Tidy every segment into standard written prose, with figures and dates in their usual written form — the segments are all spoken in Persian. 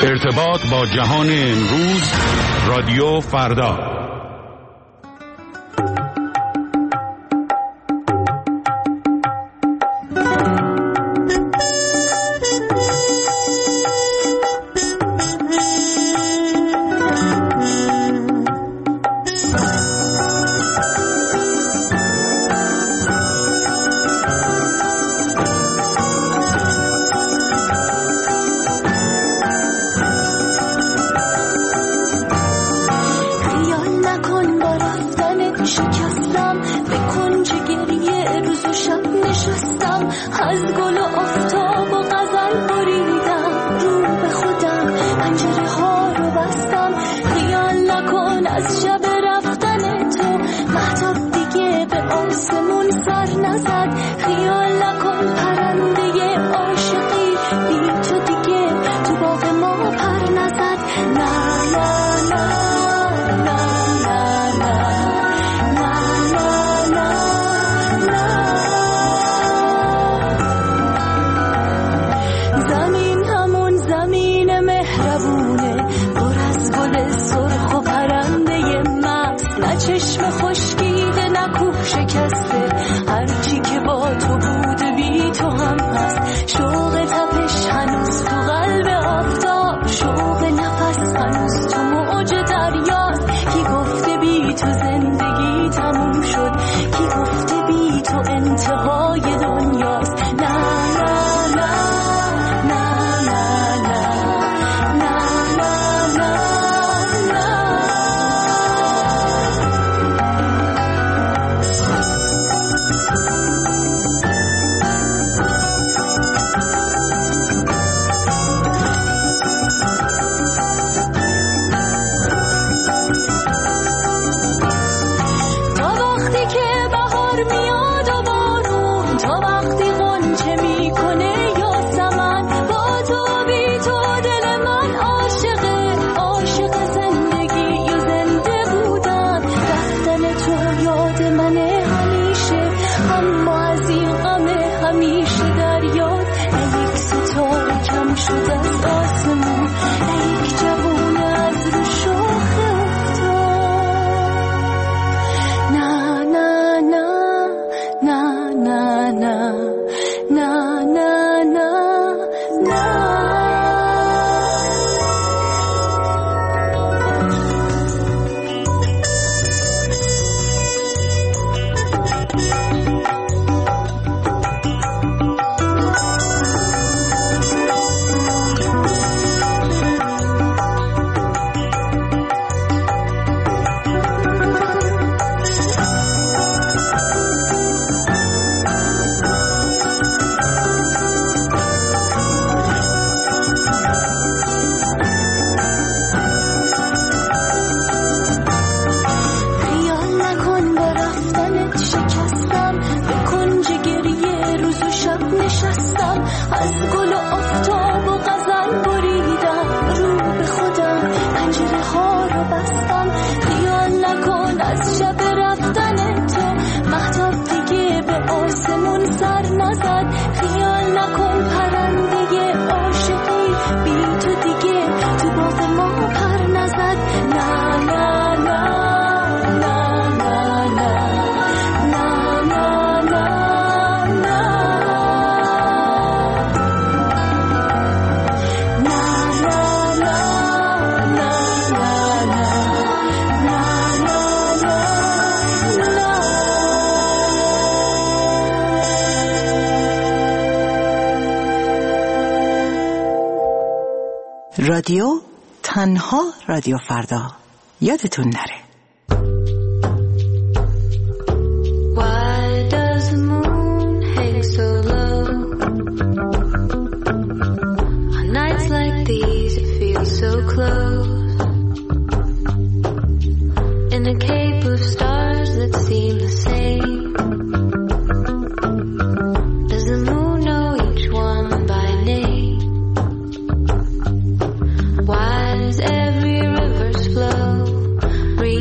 ارتباط با جهان امروز، رادیو فردا. رادیو تنها رادیو فردا، یادتون نره. Why does every river flow?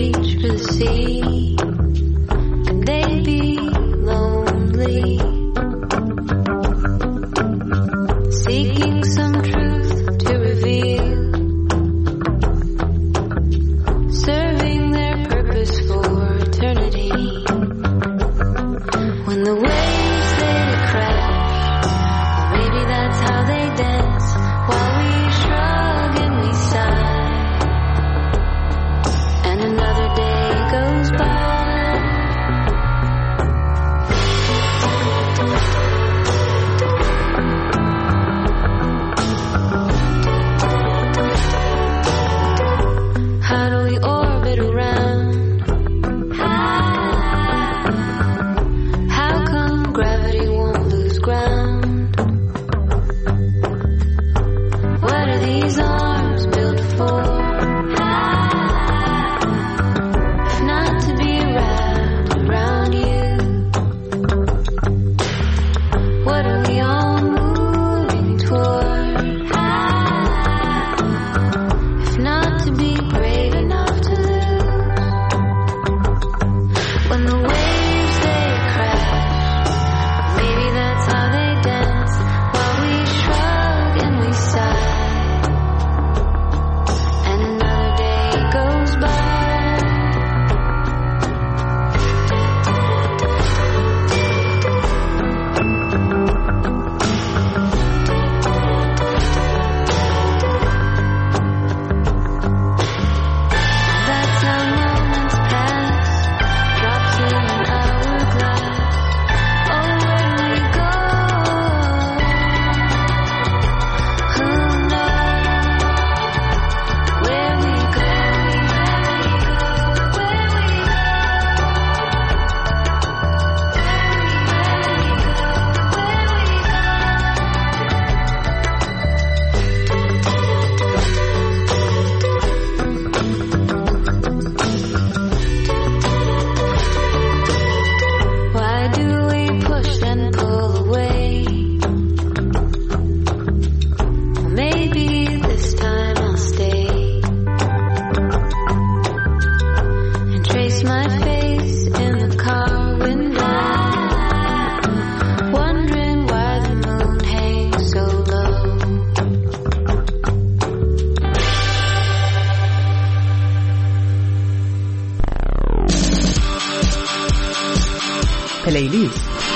لیلی.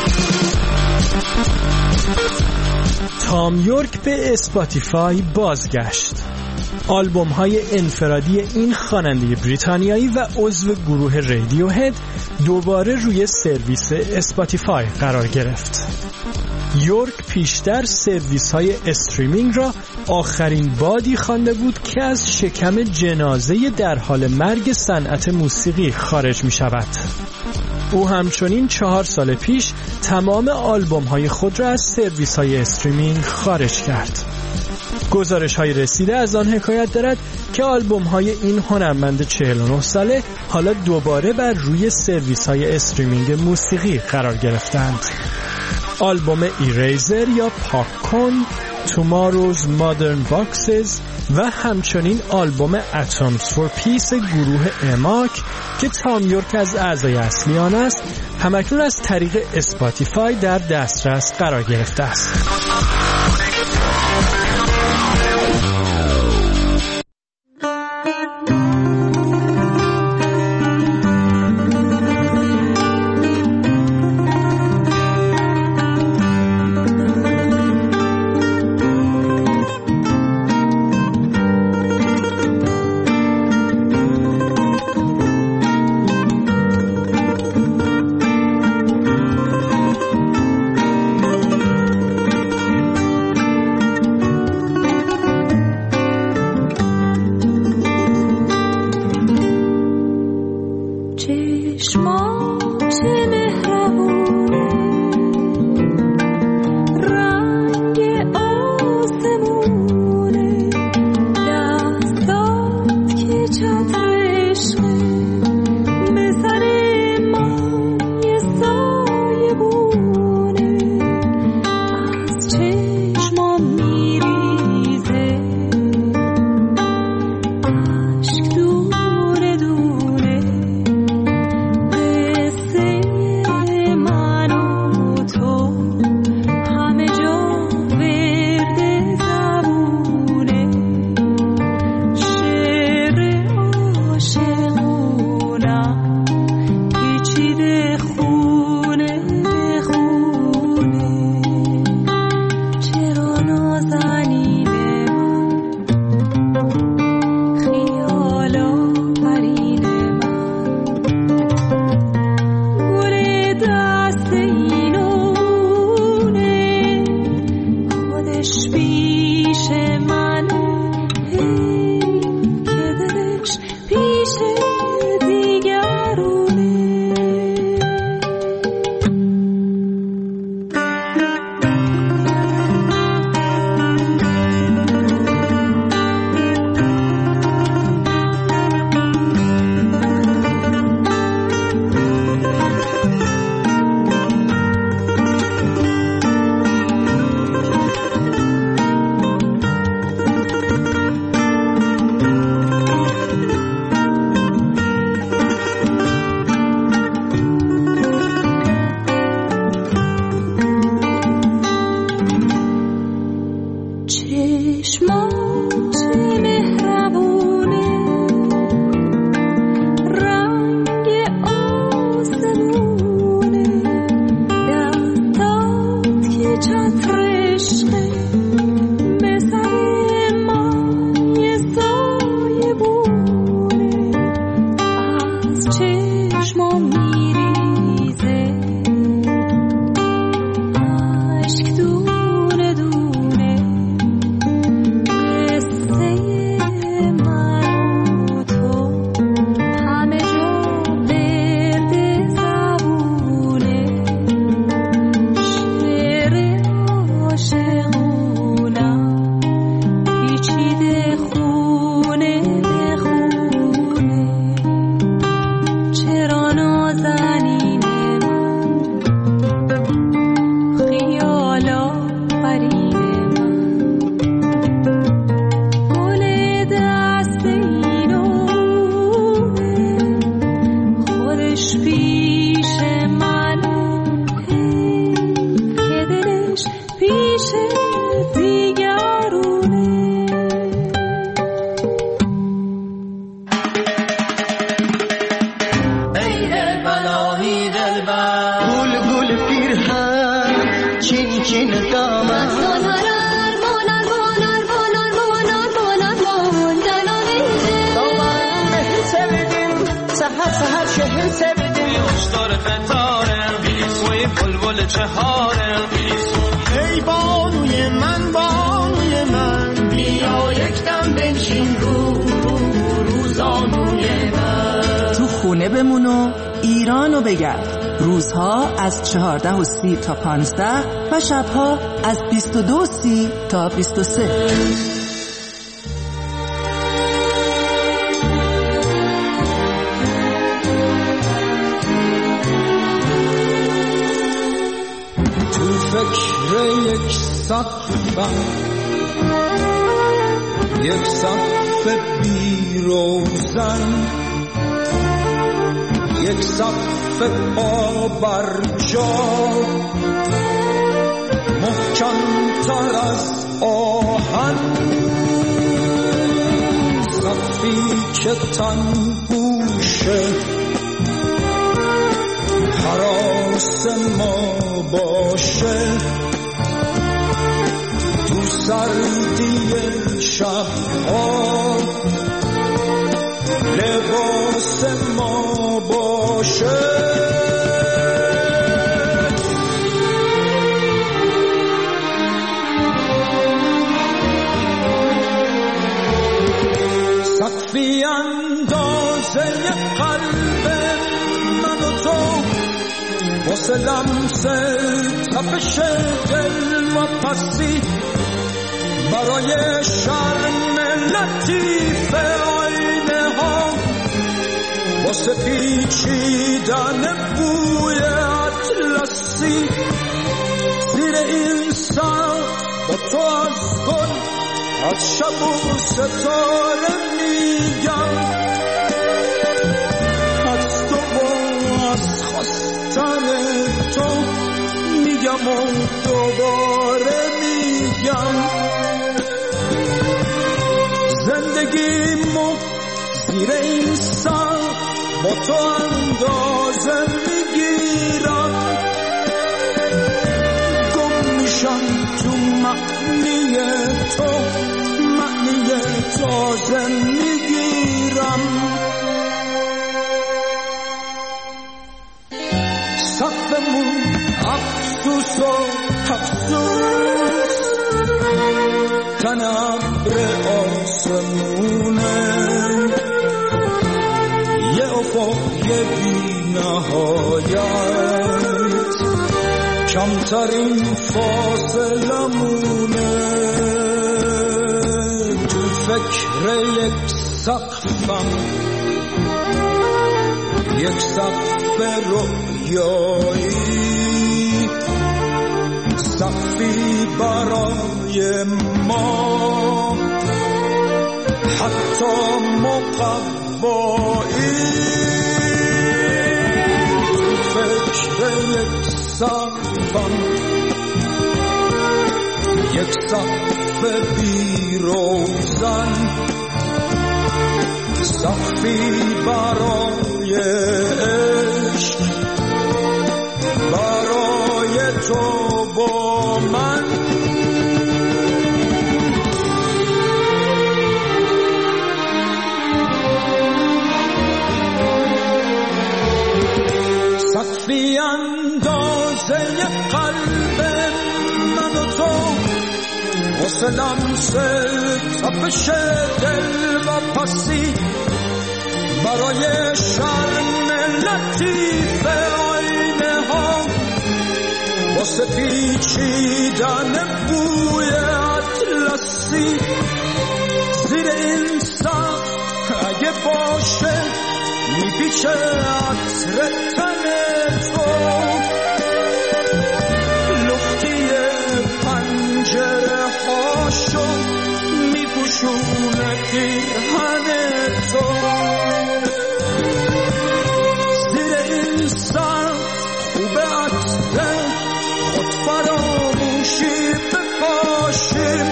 تام یورک به اسپاتیفای بازگشت. آلبوم های انفرادی این خواننده بریتانیایی و عضو گروه رادیوهد دوباره روی سرویس اسپاتیفای قرار گرفت. یورک پیشتر سرویس های استریمینگ را آخرین بادی خوانده بود که از شکم جنازه در حال مرگ صنعت موسیقی خارج می شود. او همچنین 4 سال پیش تمام آلبوم های خود را از سرویس های استریمینگ خارج کرد. گزارش های رسیده از آن حکایت دارد که آلبوم های این هنرمند 49 ساله حالا دوباره بر روی سرویس های استریمینگ موسیقی قرار گرفتند. آلبوم ایریزر یا پاک کن، توماروز مادرن باکسز و همچنین آلبوم اتمز فور پیس گروه اماک که تام یورک از اعضای اصلی آن است همکنون از طریق اسپاتیفای در دسترس قرار گرفته است. داره فتاره وی بلبل چهاره ای بانوی من بانوی من بیا یک دم بنشین روزانوی من تو خونه بمون و ایرانو بگرد. روزها از 14:30 تا 15 و شبها از 22:30 تا 23. تو فکر یک سقفم، یک سقف بی روزن، یک سقف پا بر جا، محکم تر از آهن، سقفی که تن گوشه حراس ما باشه، تو سردی شبها لباس ما باشه. سقفی اندازه قلب من و تو، واسه لمس تپش دل و پسی، برای شرم لطیف آینه ها، واسه پیچیدن بوی اطلسی، زیر این سر با تو از گل از شب و ستاره میگم، از تو و از خواستن تو میگم و دوباره میگم، زندگیمو زیر این سر با تو اندازه میگیرم، گم میشم تو معنی تو، معنی تازه میگیرم. سقفمون افسوس و افسوس، تن ابر آسمونه، یه افق بی نهایت، کمترین فاصله مونه، تو فکر یک سقفم، یک سقف رویایی، سقفی برای ما حتی مقوایی، تو فکر یک سقفم، یک سقف بی روزن، سقفی برای عشق، برای تو با من. سقفی اندازه قلب من و تو، واسه لمس تپش دل و پسی، برای شرم لطیف آینه ها، واسه پیچیدن بوی اطلسی، زیر این سقف اگه باشه میپیچه عطر تن تو، لختی پنجره هاشو میپوشونه پیرهن تو، زیر این سر خوب عطر خود فراموشی بپاشیم،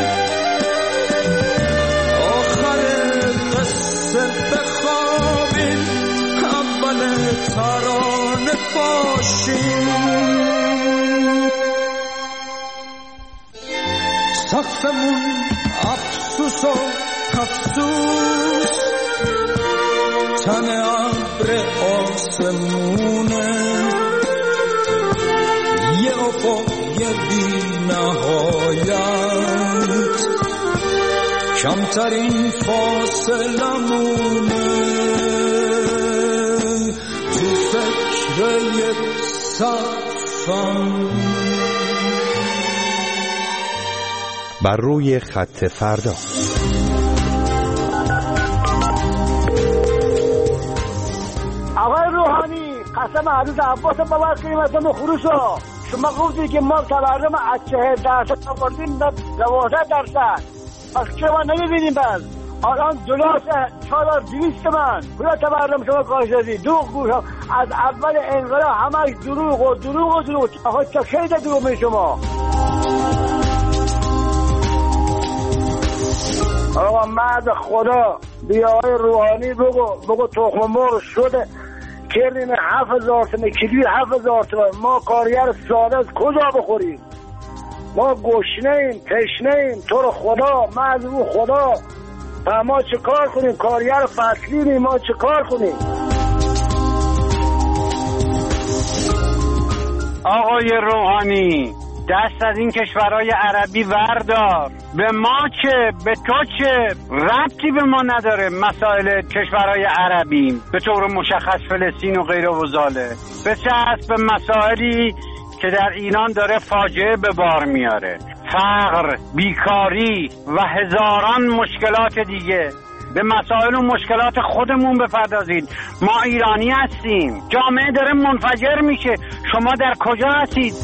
آخر قصه بخوابیم، اول ترانه باشیم. سقفمون افسوس و افسوس، تن ابر آسمونه، یه افق بی نهایت، کمترین فاصلمونه، تو فکر یک صفم. بر روی خط فردا. آقای روحانی، قسم حضرت عباس باور کنیم از اون خروشو، شما گفتی که ما تورم از 40% آوردیم به 12%. پس چرا ما نمیبینیم؟ بس الان دلار 4200 تومان کجا تورم شما کاش دادی؟ دروغ گوش از اول انقلاب همش دروغ و دروغ و دروغ. آقا چه خیلی دروغ می شما. آقا مرد خدا بیا آقای روحانی بگو تخم مرغ شده کردیم 7000 تومان کیلوی 7000 تومان. ما کارگر ساده از کجا بخوریم؟ ما گشنه‌ایم تشنه‌ایم. تو رو خدا مرد رو خدا ما چه کار کنیم؟ کارگر فصلی ما چه کار کنیم؟ آقای روحانی دست از این کشورهای عربی وردار. به ما چه؟ به تو چه؟ ربطی به ما نداره مسائل کشورهای عربی، به طور مشخص فلسطین و غیره و زاله. بچسب به مسائلی که در ایران داره فاجعه به بار میاره، فقر، بیکاری و هزاران مشکلات دیگه. به مسائل و مشکلات خودمون بپردازید. ما ایرانی هستیم، جامعه داره منفجر میشه. شما در کجا هستید؟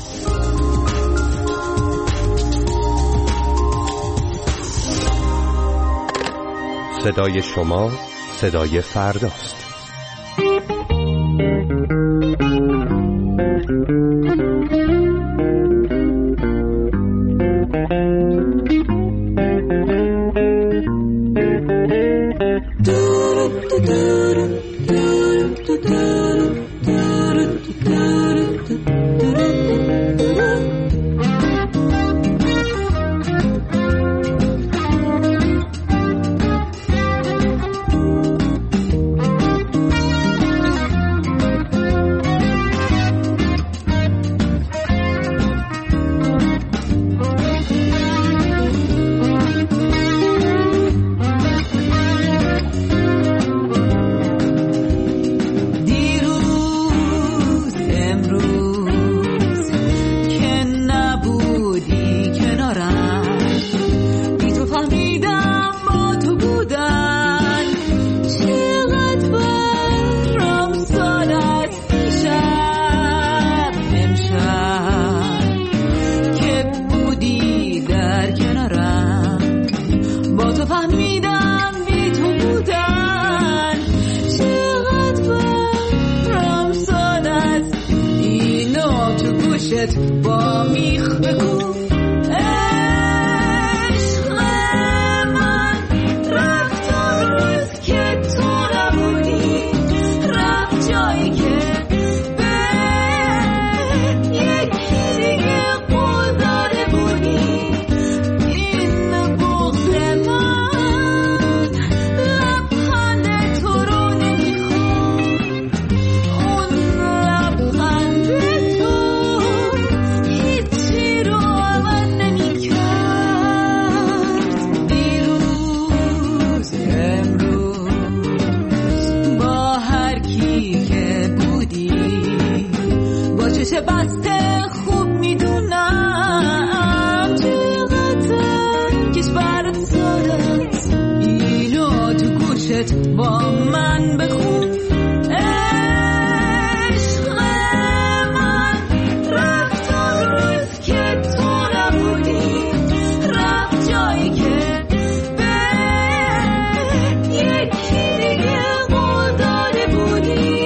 صدای شما صدای فرداست. با میخ بکن عشق من رفت آن روز که تو نبودی، رفت جایی که به یکی دیگه قول داده بودی. این بغض من لبخند تو رو نمیخواد، اون لبخند چه بسته خوب میدونم چقدر کشورت ساده است. اینو تو گوشت با من بخون عشق من رفت آن روز که تو نبودی، رفت جایی که به یکی دیگه قول داده بودی.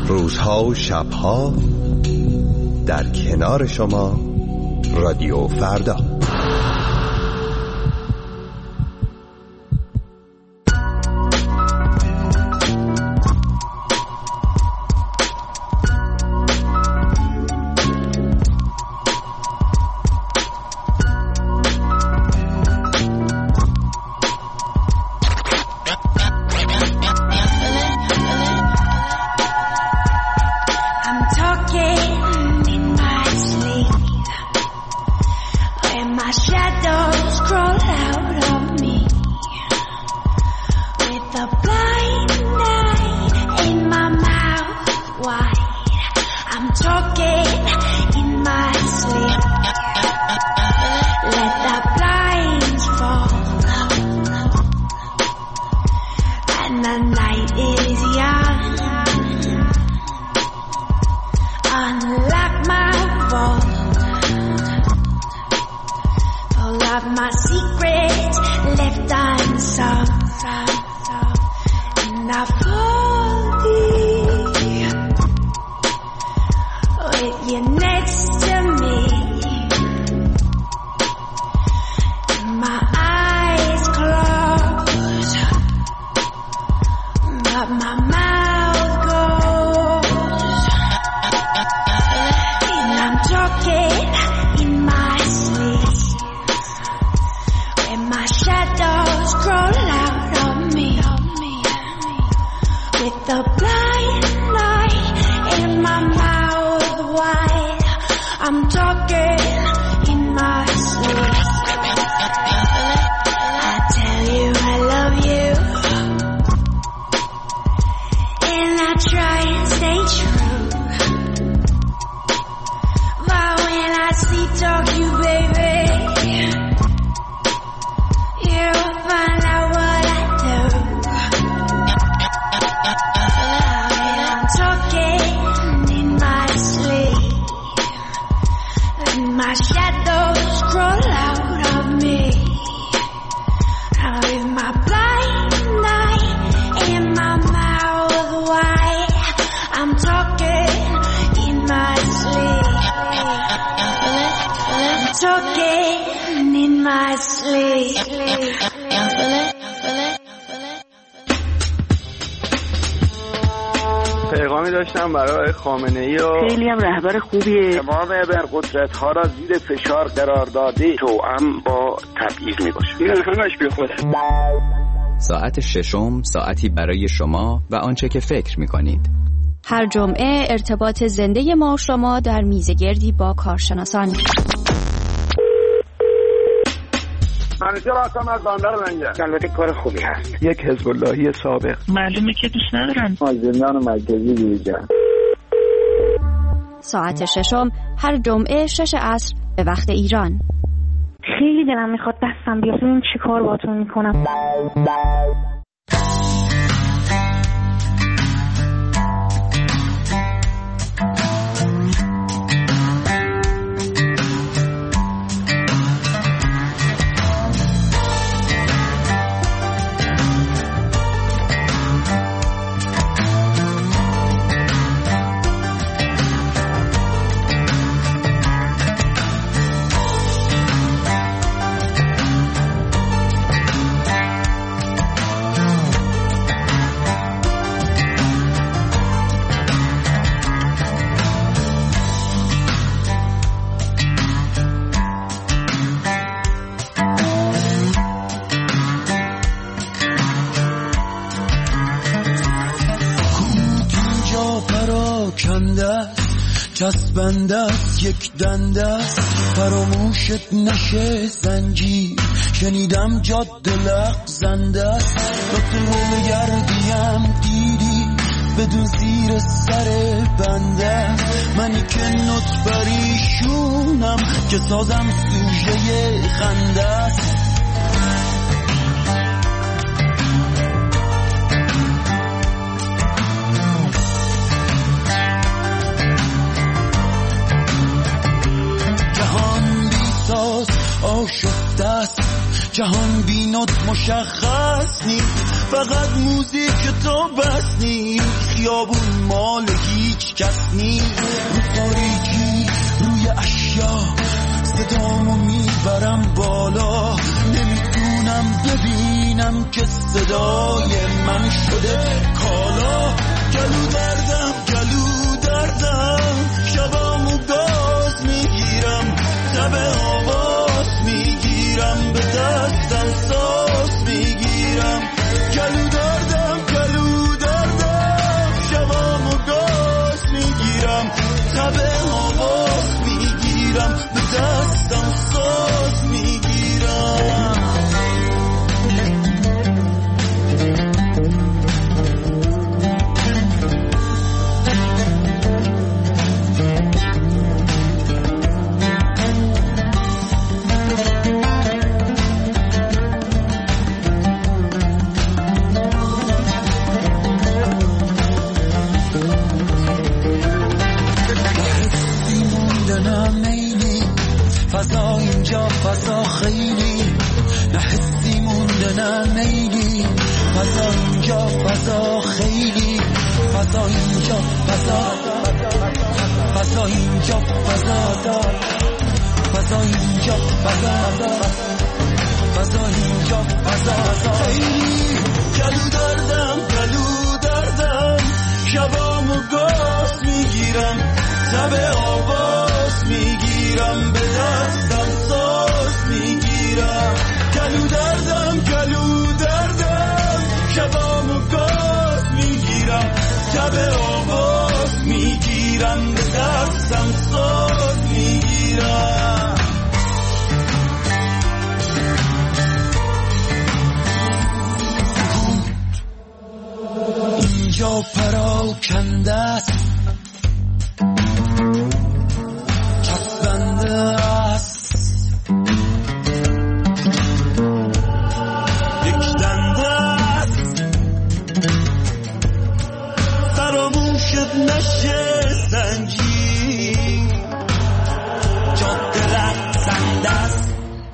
روزها و شبها در کنار شما رادیو فردا. پیغامی داشتم برای خامنه‌ای و خیلی هم رهبر خوبیه. تمام ابرقدرت‌ها را زیر فشار قرار داده، توأم با تبعیض میباشه. این همش بی خوده. ساعت ششم، ساعتی برای شما و آنچه که فکر میکنید. هر جمعه ارتباط زنده ما و شما در میزگردی با کارشناسان. منیجر هستم از بندر لنگر. البته کار خوبی هست. یک حزب اللهی سابق. معلومه که دوست ندارن. از زندان مرکزی بیرون. ساعت ششم هر جمعه 6 عصر به وقت ایران. خیلی دلم میخواد دستم بیاد ببینم چی کار باهاتون میکنم. چسبنده است یک دنده است فراموشت نشه زنجیر شنیدم جاده لغزنده است لطفه گردیم دیدی بدون زیر سر بنده منی که نط پریشونم که سازم سوژه خنده است آشفته است جهان بینات مشخص نی، فقط موزیک تو بس نی، خیابون مال هیچ کس نی، رو تاریکی روی اشیا صدامو میبرم بالا، نمیتونم ببینم که صدای من شده کالا، گلو دردم شبامو گاز میگیرم، تب آواز میگیرم، به دستم ساز میگیرم، گلو دردم شبامو گاز میگیرم، تب آواز میگیرم، به دستم ساز میگیرم. فضا اینجا فضا خیلی نه حسی مونده نه میلی، فضا اینجا فضا خیلی، فضا اینجا فضا اینجا فضا اینجا فضا اینجا فضا خیلی، گلو دردم شبامو گاز میگیرم، تب آواز میگیرم، به دستم ساز میگیرم، گلو دردم شبامو گاز میگیرم، تب آواز میگیرم، به دستم ساز میگیرم. اینجا پراکنده است، چسبنده است، یک دنده است، فراموشت نشه زنجیر، جاده رقصنده است.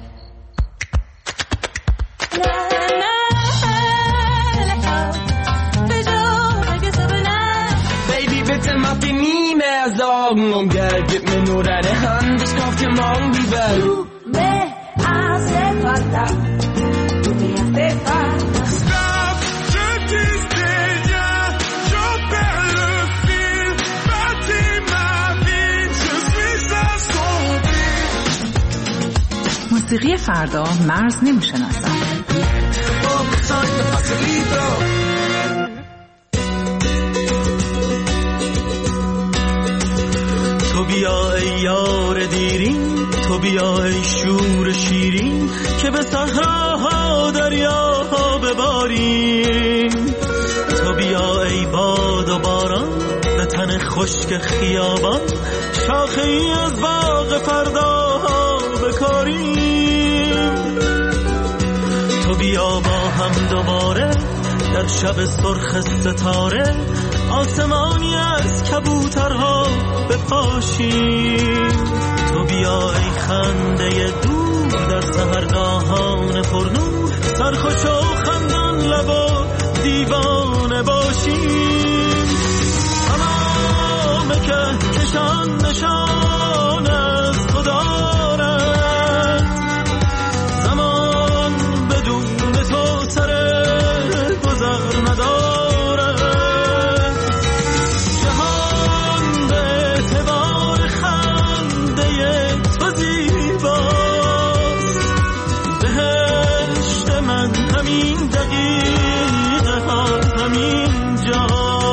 Sorgen Geld, gib mir nur deine Hand, ich kauf dir morgen die Welt. Du me hace falta, tu me hace falta. Stop, je dis déjà, je perds le fil, bâtis ma vie, je suis à son fil. موسیقی فردا مرز نمیشناسد. تو بیا ای یار دیرین، تو بیا ای شور شیرین، که به صحراها دریاها بباریم. تو بیا ای باد و باران، به تن خشک خیابان، شاخه ای از باغ فرداها بکاریم. تو بیا با هم دوباره در شب سرخ ستاره، آسمانی از کبوترها بپاشیم. تو بیا ای خنده دور در سحرگاهان پرنور، سرخوش و خندان لب و دیوانه باشیم. تمام کشان نشان از خدا رد، زمان بدون تو سر گذر ندارد. جهان به اعتبار خنده تو زیباست، بهشت من همین دقیقه ها همین جا.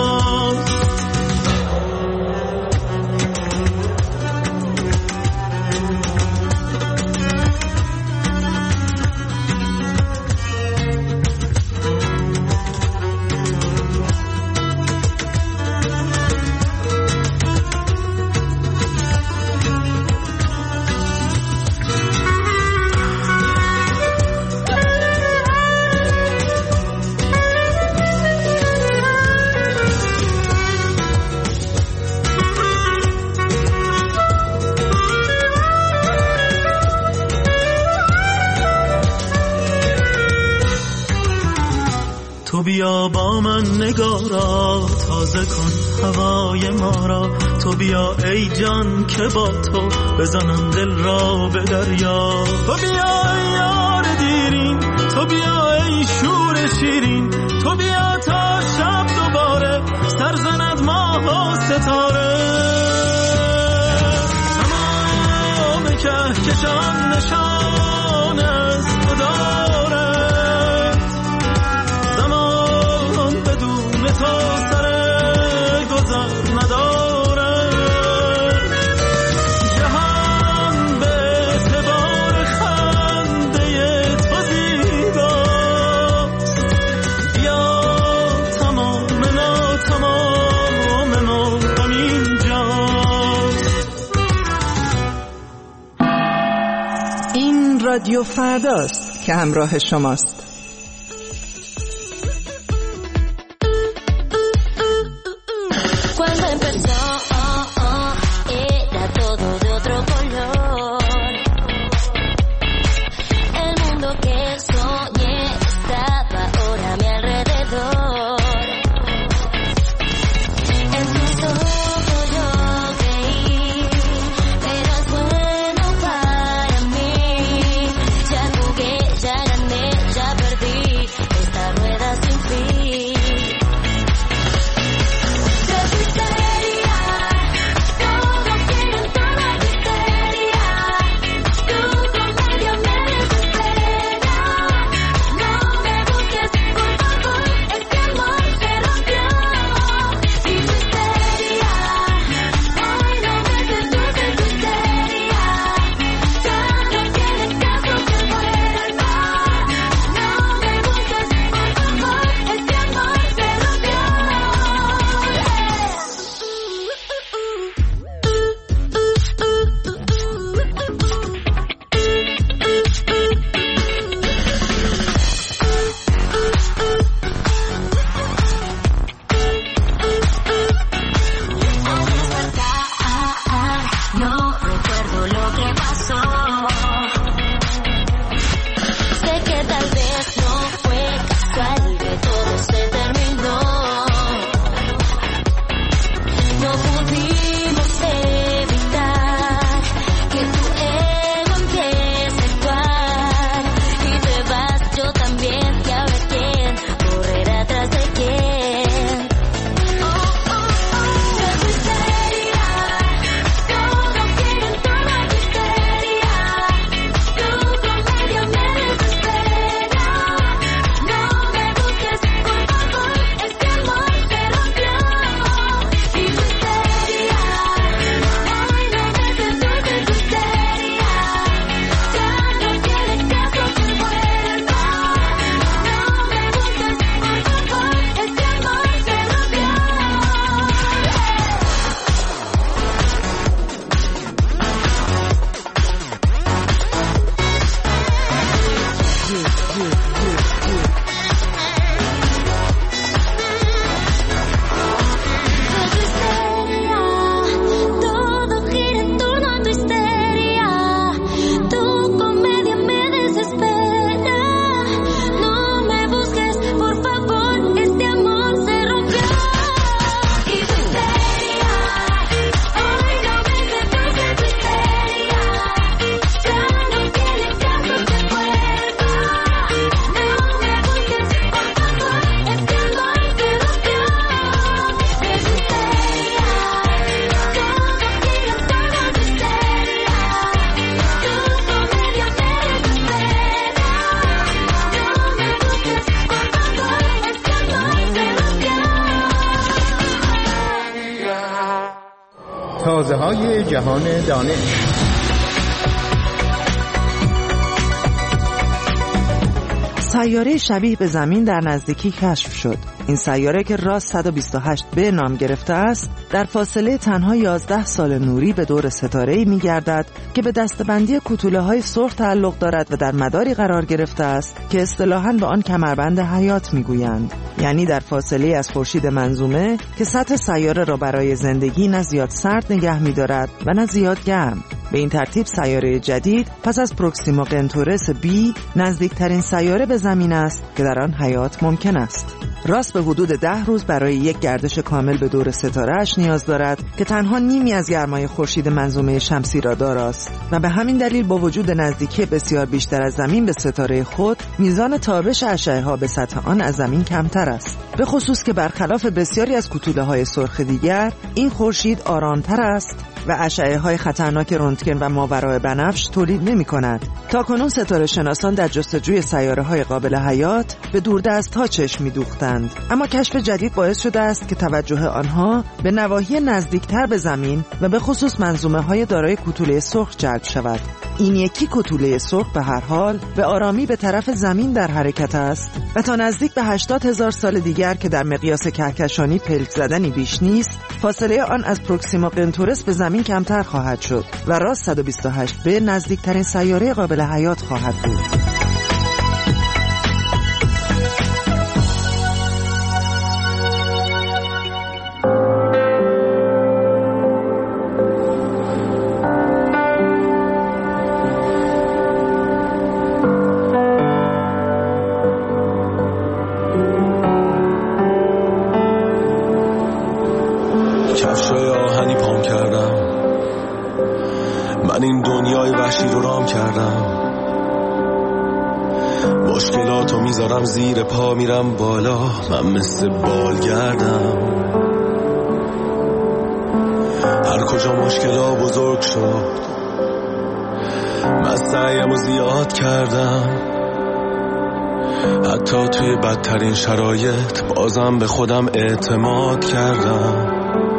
بیا با من نگارا، تازه کن هوای ما را. تو بیا ای جان که با تو بزنم دل را به دریا. تو بیا ای یار دیرین، تو بیا ای شور شیرین، تو بیا تا شب دوباره سر زند ماه و ستاره. تمام کهکشان نشان از تو دارد، زمان بدون تو سر گذر ندارد. جهان به اعتبار خنده تو زیباست. بیا تمام ناتمام ما همینجاست. این رادیو فرداست که همراه شماست. تازه‌های جهان دانش. سیاره شبیه به زمین در نزدیکی کشف شد. این سیاره که راس 128b نام گرفته است، در فاصله تنها 11 سال نوری به دور ستاره‌ای می‌گردد که به دسته‌بندی کوتوله‌های سرخ تعلق دارد و در مداری قرار گرفته است که اصطلاحاً به آن کمربند حیات می‌گویند. یعنی در فاصله از خورشید منظومه که سطح سیاره را برای زندگی نه زیاد سرد نگه می‌دارد و نه زیاد گرم. به این ترتیب سیاره جدید پس از پروکسیما قنتورس بی نزدیکترین سیاره به زمین است که در آن حیات ممکن است. راس به حدود 10 روز برای یک گردش کامل به دور ستاره‌اش نیاز دارد که تنها نیمی از گرمای خورشید منظومه شمسی را داراست و به همین دلیل با وجود نزدیکی بسیار بیشتر از زمین به ستاره خود، میزان تابش اشعه‌ها به سطح آن از زمین کمتر است. به خصوص که برخلاف بسیاری از کوتوله‌های سرخ دیگر، این خورشید آرام‌تر است و اشعه‌های خطرناک رنتگن و ماورای بنفش تولید نمی‌کند. تاکنون ستاره شناسان در جستجوی سیاره‌های قابل حیات به دوردست‌ها چشم می‌دوختند، اما کشف جدید باعث شده است که توجه آنها به نواحی نزدیکتر به زمین و به خصوص منظومه‌های دارای کوتوله سرخ جلب شود. این یکی کوتوله سرخ به هر حال به آرامی به طرف زمین در حرکت است و تا نزدیک به 80,000 سال دیگر که در مقیاس کهکشانی پلک زدنی بیش نیست، فاصله آن از پروکسیما قنتورس به زمین کمتر خواهد شد و راس 128 به نزدیکترین سیاره قابل حیات خواهد بود. کفشای آهنی پام کردم، من این دنیای وحشی رو رام کردم، مشکلاتو میذارم زیر پا میرم بالا، من مثل بالگردم، هر کجا مشکلا بزرگ شد من سعیمو زیاد کردم، حتی توی بدترین شرایط بازم به خودم اعتماد کردم.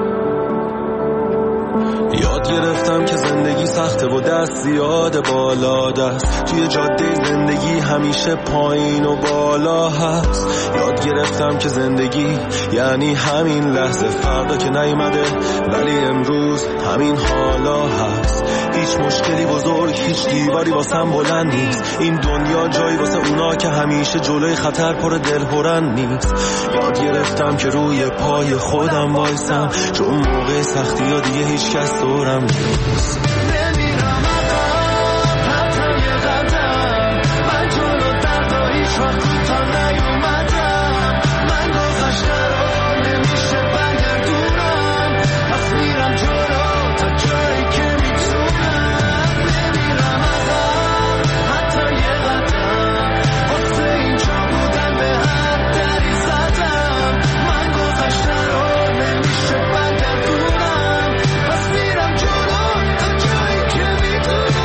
یاد گرفتم که زندگی سخته و دست زیاد بالا دست، توی جاده زندگی همیشه پایین و بالا هست. یاد گرفتم که زندگی یعنی همین لحظه، فردا که نیومده ولی امروز همین حالا هست. هیچ مشکلی بزرگ، هیچ دیواری واسم بلند نیست، این دنیا جایی واسه اونا که همیشه جلوی خطر پر دلهرن نیست. یاد گرفتم که روی پای خودم وایسم، چون موقع سختی ها دیگه هیچ کس دورم نیست. نمیرم عقب حتی یه قدم، من جلو دردا هیچ وقت کوتاه نیومدم، من گذشته رو نمیشه برگردونم، پس میرم جلو تا جایی که میتونم. نمیرم عقب حتی یه قدم، واسه اینجا بودن به هر دری زدم، من گذشته رو نمیشه برگردونم، پس میرم جلو تا جایی که میتونم.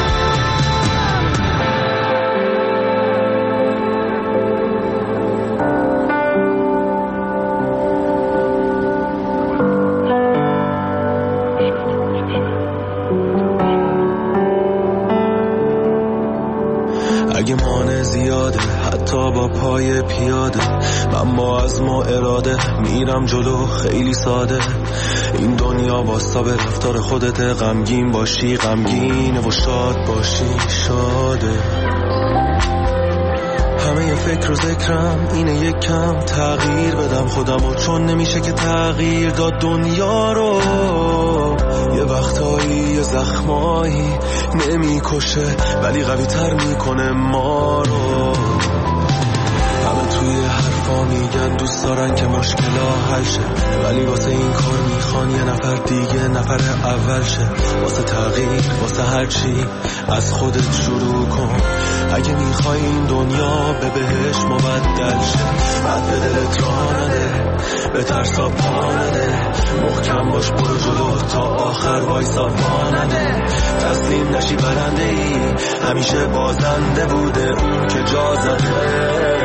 اگه مانع زیاده حتی با پای پیاده، من با عزم و اراده میرم جلو خیلی ساده. این دنیا واستا به رفتار خودت، غمگین باشی غمگینه و شاد باشی شاده. همه فکر و ذکرم اینه یک کم تغییر بدم خودمو، چون نمیشه که تغییر داد دنیا رو. یه وقتایی یه زخمایی نمیکشه ولی قوی تر میکنه ما رو. همه توی حرفا میگن دوست دارن که مشکلا حل شه، ولی واسه این کار میخوان یه نفر دیگه نفر اول شه. واسه تغییر واسه هر چی از خودت شروع کن، اگه میخوای این دنیا به بهش مبدل شه. بعد به دلت راه نده، به ترسا پا نده، محکم باش برو جلو تا آخر وایسا پا نده. تسلیم نشی برنده ای، همیشه بازنده بوده اون که جا زده.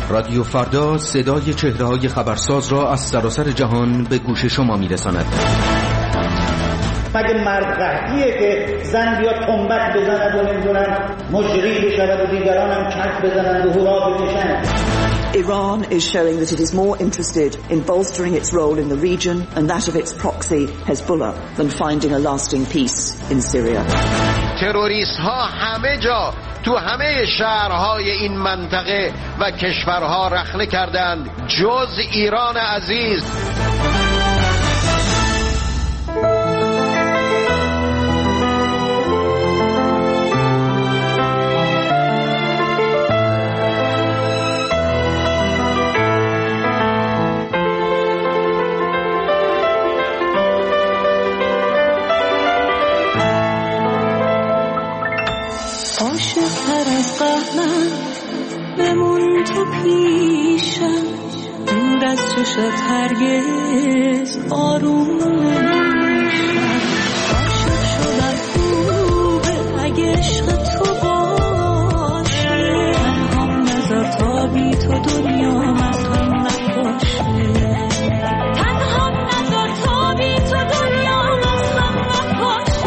رادیو فردا صدای چهره‌های خبرساز را از سراسر جهان به گوش شما می‌رساند. مگه مرد قحطیه که زن بیاد تنبک بزند و نمیدونم مجری بشود و دیگران هم کف بزنند و هورا بکشند. Iran is showing that it is more interested in bolstering its role in the region and that of its proxy Hezbollah than finding a lasting peace in Syria. تروریست ها همه جا تو همه شهرهای این منطقه و کشورها رخنه کردند جز ایران عزیز. عاشق‌تر از قهرت بمون تو پیشم، دور از چشت هرگز آروم نمیشم. عاشق شدن خوبه اگه عشق تو باشه، تنهام نذار تا بی تو دنیا مطمئن نباشه. تنهام نذار تا بی تو دنیا مطمئن نباشه.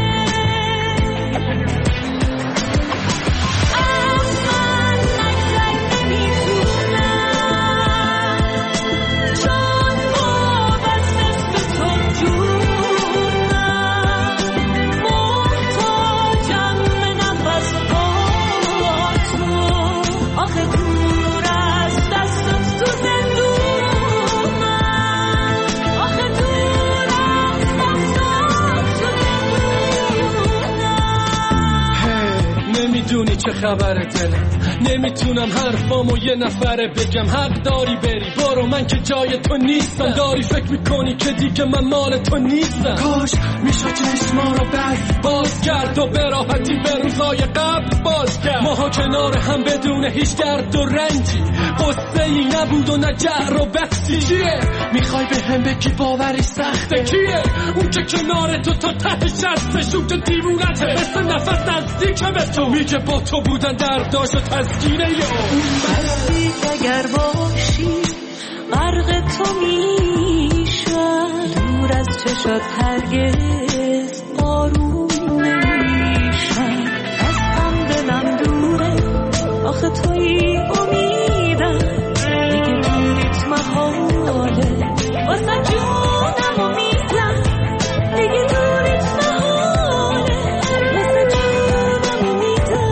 نمیدونی چه خبره دلم، نمیتونم حرفامو یه نفره بگم. حق داری بری برو، من که جای تو نیستم. داری فکر میکنی که دیگه من مال تو نیستم. کاش میشد چشما رو باز کرد و به راحتی به روزای قبل باز کرد. ماها کنار هم بدون هیچ درد و رنجی، قصه ای نبود و نه جر و بحثی. چیه میخوای به هم بگی باوری سخته؟ کیه اون که کنار تو تا ته شستش، اون که دیوونته مثل نفس نزدیکه به تو، میگه با تو بودن درداش و تسکینه یا بستی اگر باشی غرق تو میشم، دور از چشات هرگز آروم نمیشم. از هم دلم دوره آخه توی امیدم، دیگه دوریت محاله واسه جونم میزم. دیگه دوریت محاله واسه جونم میزم.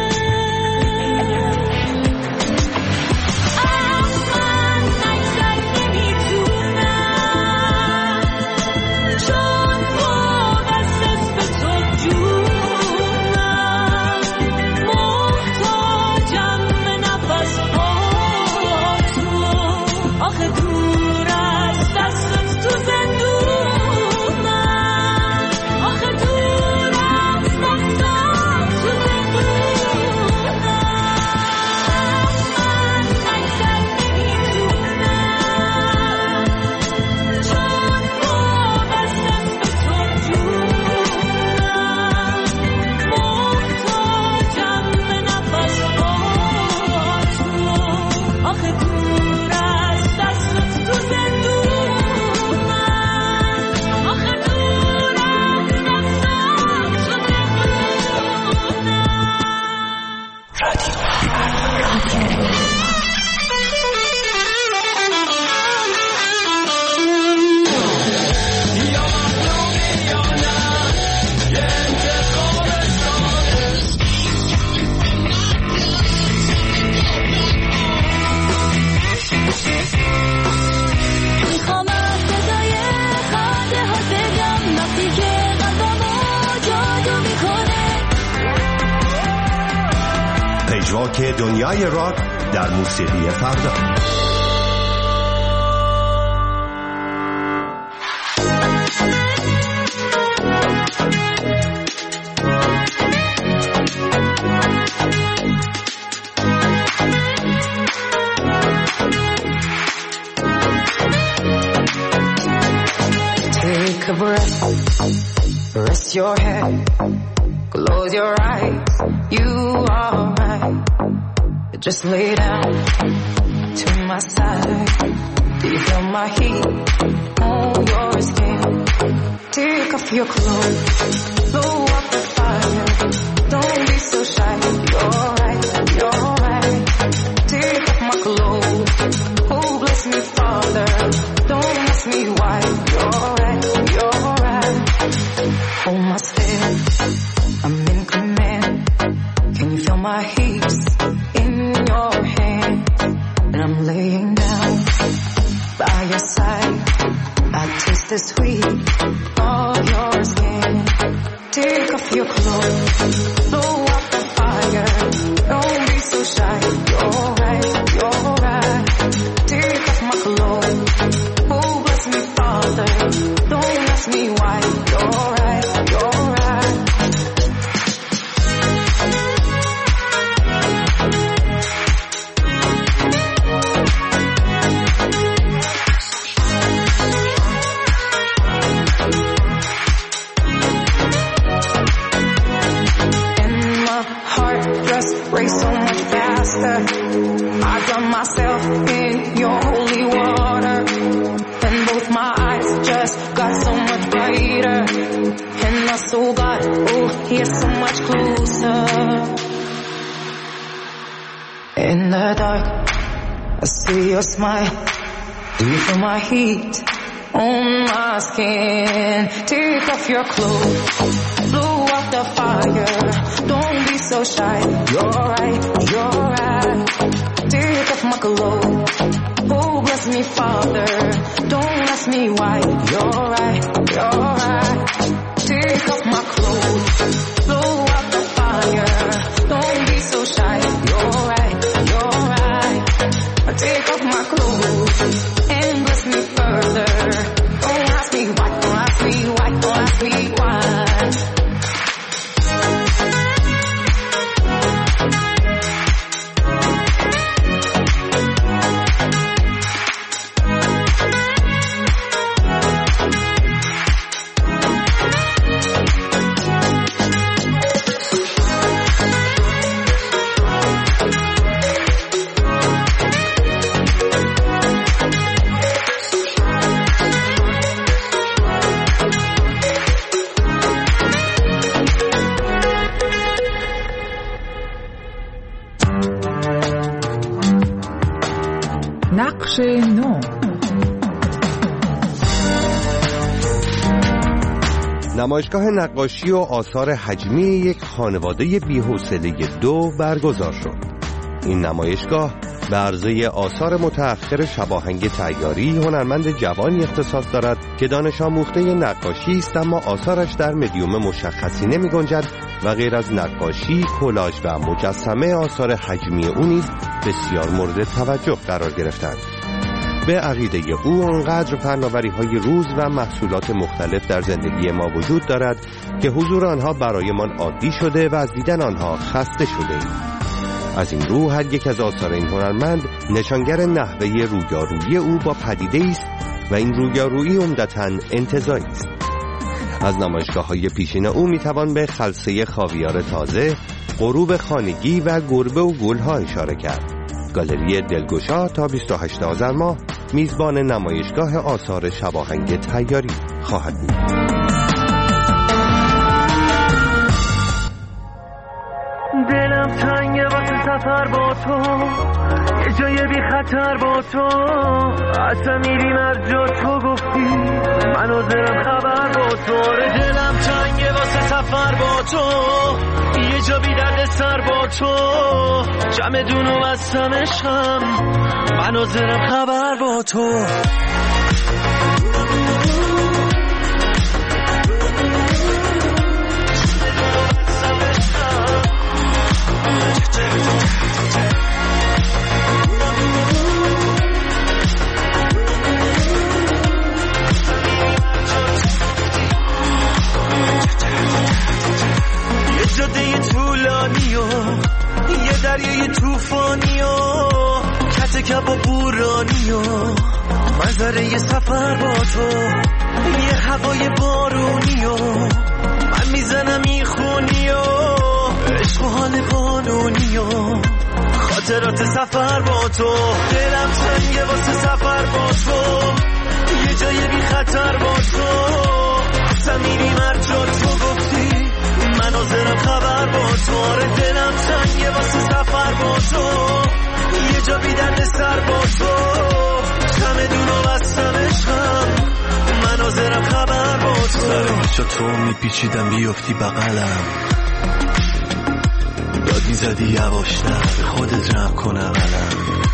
پژواک دنیای راک در موسیقی فردا. Take a breath, rest your head, close your eyes, you are right. Just lay down to my side. Do you feel my heat on your skin? Take off your clothes, blow up the fire. Don't be so shy. You're right, you're right. Take off my clothes. Oh, bless me, Father. Don't ask me why. You're right, you're right. Hold my step, I'm in command. Can you feel my heat in your hand? And I'm laying down by your side. I taste the sweet of your skin. Take off your clothes, blow up the fire. Don't be so shy. You're right, you're right. Take off my clothes. Oh, bless me, Father. Don't ask me why. You're right, you're right. Race so much faster. I drown myself in your holy water, and both my eyes just got so much brighter, and my soul got, oh, here so much closer. In the dark, I see your smile. Do you feel my heat on my skin? Take off your clothes, blow up the fire. Don't be so shy. You're right, you're right. Take off my clothes. Oh, bless me, Father. Don't ask me why. You're right, you're right. Take off my clothes. Blow up the fire. Don't be so shy. You're right, you're right. Take off my clothes and bless me further. Don't ask me why, don't ask me why, don't ask me why. نقش نو. نمایشگاه نقاشی و آثار حجمی یک خانواده بی‌حوصله 2 برگزار شد. این نمایشگاه به عرضه آثار متأخر شباهنگ طیاری هنرمند جوانی اختصاص دارد که دانش آموخته نقاشی است، اما آثارش در مدیوم مشخصی نمی گنجد و غیر از نقاشی، کلاژ و مجسمه آثار حجمی او نیز بسیار مورد توجه قرار گرفتند. به عقیده او انقدر فناوری‌های روز و محصولات مختلف در زندگی ما وجود دارد که حضور آنها برایمان عادی شده و از دیدن آنها خسته شده ایم. از این رو هر یک از آثار این هنرمند نشانگر نحوه رویارویی او با پدیده است و این رویارویی عمدتاً انتزاعی است. از نمایشگاه‌های پیشین او میتوان به خلسه خاویار تازه، غروب خانگی و گربه و گلها اشاره کرد. گالری دلگشا تا 28 آذر ماه میزبان نمایشگاه آثار شباهنگ طیاری خواهد بود. دلم تنگه واسه سفر با تو، یه جای بی خطر با تو، اصلا میریم از جا تو گفتی من حاضرم خبر با تو. دلم تنگه واسه سفر با تو، یه جا بی درد سر با تو، جمع دونو بستم عشقم من حاضرم خبر با تو. جاده طولانی و یه دریای توفانی و کت کب و بورانی و منظره یه سفر با تو، یه هوای بارونی و من میزنم این خونی و عشق و حال قانونی و خاطرات سفر با تو، دلم تنگه واسه سفر با تو، یه جای بی خطر با تو، اصلا میریم هر جا تو گفتی، من حاضرم خبر با تو. آره دلم تنگه واسه سفر با تو، یه جا بی درد سر با تو، چمدونو بستم عشقم، من حاضرم خبر با تو. سر پیچا تو میپیچیدم بیفتی بغلم، داد میزدی یواشتر خودت رم کن اولم،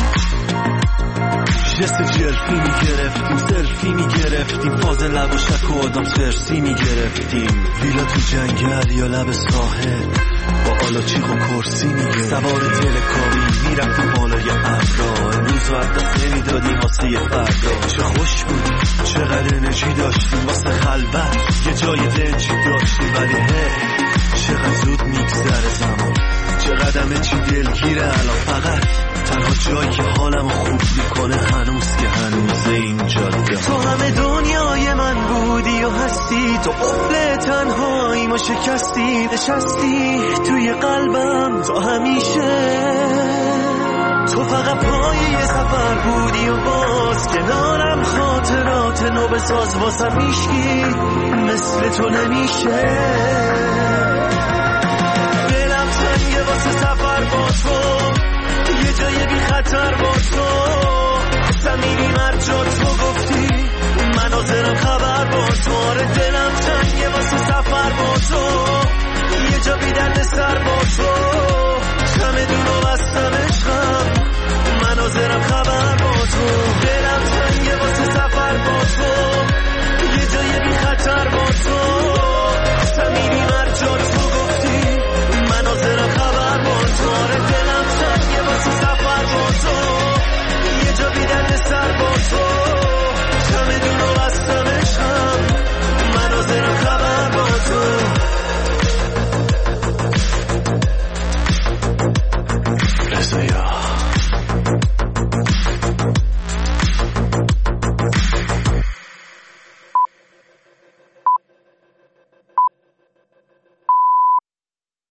جست جلفی میگرفتیم، سلفی میگرفتیم، فاز لب و شک و آدم سرسی میگرفتیم، ویلا تو جنگل یا لب ساحل با آلاچیق و کرسی میگرفتیم، سوار تلکابی میرفتیم بالای ابرا، امروز وقت دست نمیدادیم واسه یه فردا. چه خوش بودیم، چقدر انرژی داشتیم واسه خلوت، یه جای دنجی داشتیم، ولی چقدر زود میگذره زمان، چقدر چی دلگیره الان، فقط تنها جایی که حالمو خوب میکنه هنوز که هنوزه این جاده. تو همه دنیای من بودی و هستی، تو قفل تنهایی ما شکستی، نشستی توی قلبم تا همیشه، تو فقط پای یه سفر بودی و باز کنارم خاطرات نو بساز، واسه میشکی مثل تو نمیشه، دلم تنگه واسه سفر با تو، یه جای بی خطر با تو، اصلا میریم هر جا تو گفتی، من حاضرم خبر با تو. آره دلم تنگه واسه سفر با تو،